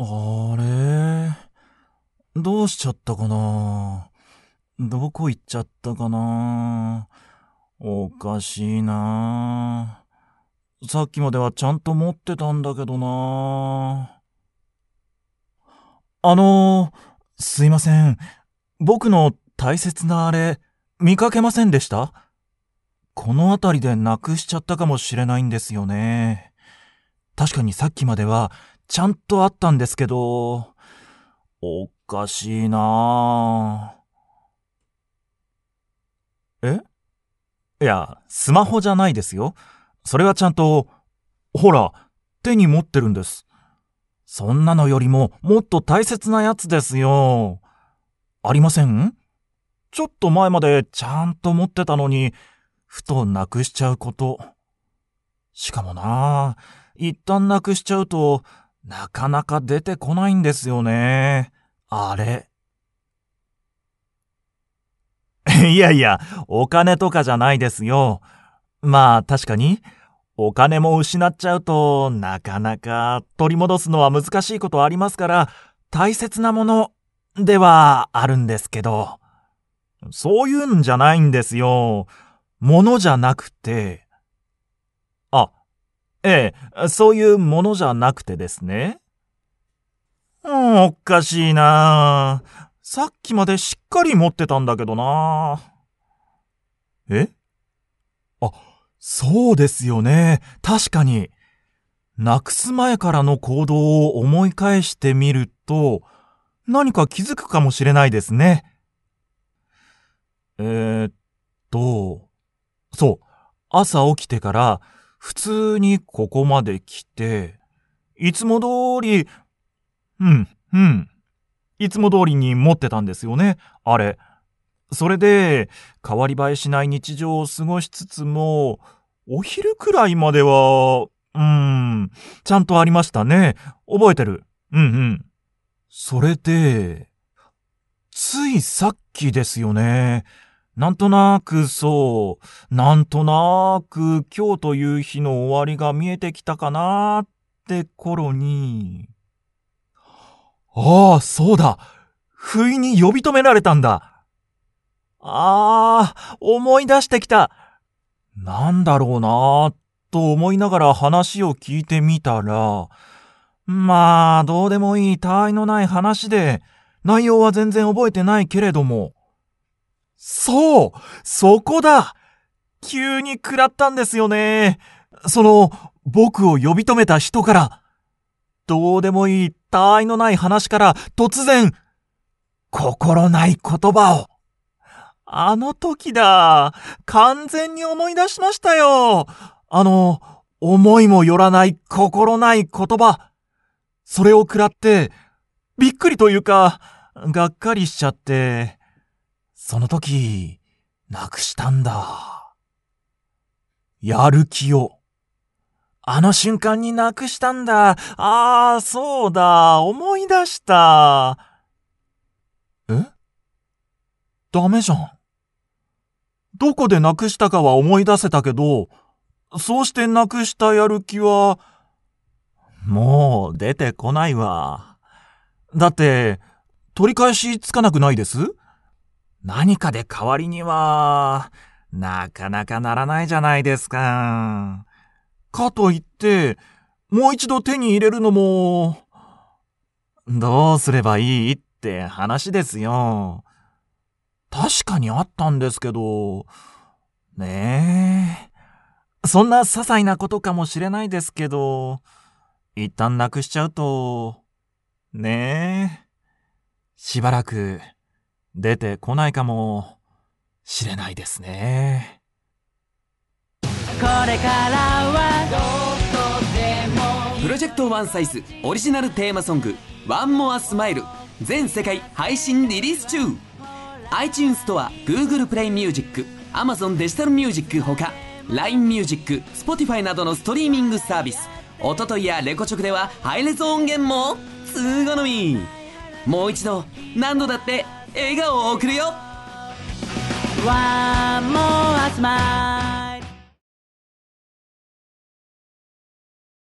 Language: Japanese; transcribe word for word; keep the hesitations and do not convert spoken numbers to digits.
あれ、どうしちゃったかな。どこ行っちゃったかな。おかしいな。さっきまではちゃんと持ってたんだけどな。あのー、すいません。僕の大切なあれ、見かけませんでした？この辺りでなくしちゃったかもしれないんですよね。確かにさっきまではちゃんとあったんですけど、おかしいなあ。えいや、スマホじゃないですよ。それはちゃんと、ほら、手に持ってるんです。そんなのよりももっと大切なやつですよ。ありません？ちょっと前までちゃんと持ってたのに、ふとなくしちゃうこと。しかもな、一旦なくしちゃうと、なかなか出てこないんですよね。あれ。いやいや、お金とかじゃないですよ。まあ確かに、お金も失っちゃうとなかなか取り戻すのは難しいことありますから、大切なものではあるんですけど、そういうんじゃないんですよ。ものじゃなくて、あ、ええ、そういうものじゃなくてですね。うん、おかしいな。さっきまでしっかり持ってたんだけどな。えあ、そうですよね。確かに。なくす前からの行動を思い返してみると、何か気づくかもしれないですね。えーっと、そう。朝起きてから普通にここまで来て、いつも通り、うん、うん。いつも通りに持ってたんですよね、あれ。それで、変わり映えしない日常を過ごしつつも、お昼くらいまでは、うーん、ちゃんとありましたね。覚えてる。うんうん。それで、ついさっきですよね。なんとなくそう、なんとなく今日という日の終わりが見えてきたかなって頃に、ああ、そうだ。不意に呼び止められたんだ。ああ、思い出してきた。なんだろうなと思いながら話を聞いてみたら、まあ、どうでもいい他愛のない話で、内容は全然覚えてないけれども、そう、そこだ。急に食らったんですよね。その、僕を呼び止めた人から、どうでもいい他愛のない話から突然、心ない言葉を。あの時だ。完全に思い出しましたよ。あの、思いもよらない心ない言葉。それを食らって、びっくりというか、がっかりしちゃって、その時、なくしたんだ。やる気を。あの瞬間になくしたんだ。ああ、そうだ。思い出した。え？ダメじゃん。どこでなくしたかは思い出せたけど、そうしてなくしたやる気は、もう出てこないわ。だって、取り返しつかなくないです？何かで代わりには、なかなかならないじゃないですか。かといって、もう一度手に入れるのも、どうすればいいって話ですよ。確かにあったんですけど、ねえ。そんな些細なことかもしれないですけど、一旦なくしちゃうと、ねえ、しばらく出てこないかもしれないですね。 これからはどこでもプロジェクトワンサイズオリジナルテーマソングワンモアスマイル全世界配信リリース中。 iTunes ストア、Google プレイミュージック、 Amazon デジタルミュージックほか ライン ミュージック、 Spotify などのストリーミングサービス、おとといやレコチョクではハイレゾ音源も通好み。もう一度何度だって笑顔を送るよ。 One more smile